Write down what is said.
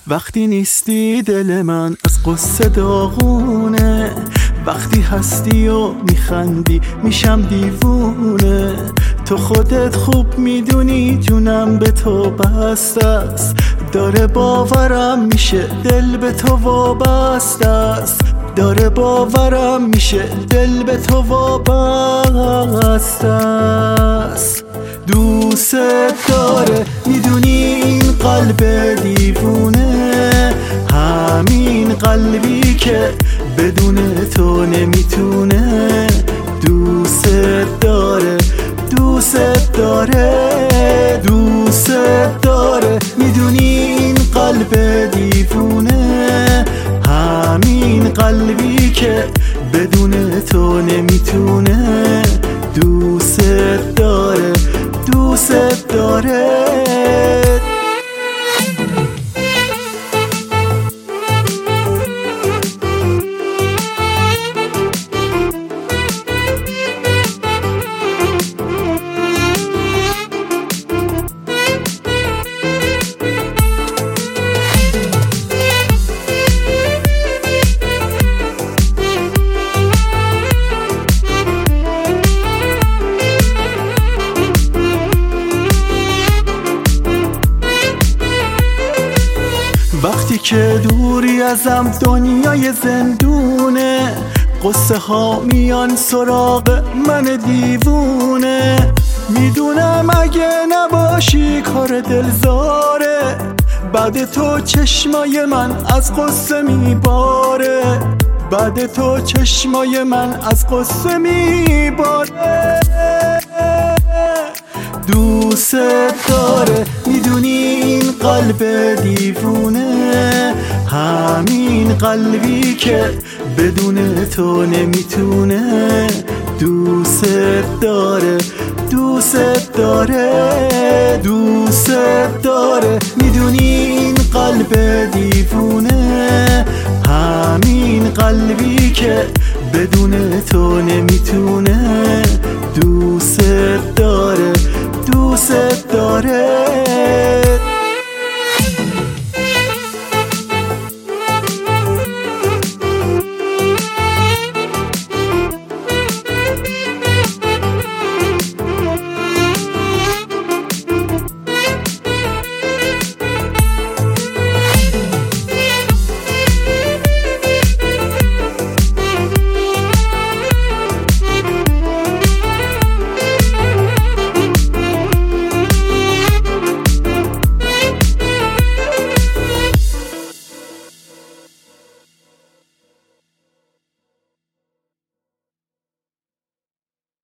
وقتی نیستی دل من از قصه داغونه، وقتی هستی و میخندی میشم دیوونه. تو خودت خوب میدونی جونم به تو بسته است، داره باورم میشه دل به تو وابسته است، داره باورم میشه دل به تو وابسته است. دوست داره میدونی این قلب دیوونه، همین قلبی که بدون تو نمیتونه. دوست داره دوست داره دوست داره میدونی این قلب دیوونه، همین قلبی که بدون تو نمیتونه. دوست داره دوست داره. وقتی که دوری ازم دنیای زندونه، قصه ها میان سراغ من دیوونه. میدونم اگه نباشی کار دلزاره، بعد تو چشمای من از قصه میباره، بعد تو چشمای من از قصه میباره. دوست داره میدونی این قلب دیوونه، همین قلبی که بدون تو نمیتونه. دوست داره دوست داره دوست داره میدونی این قلب دیوونه، همین قلبی که بدون تو نمیتونه. دوست داره دوست داره.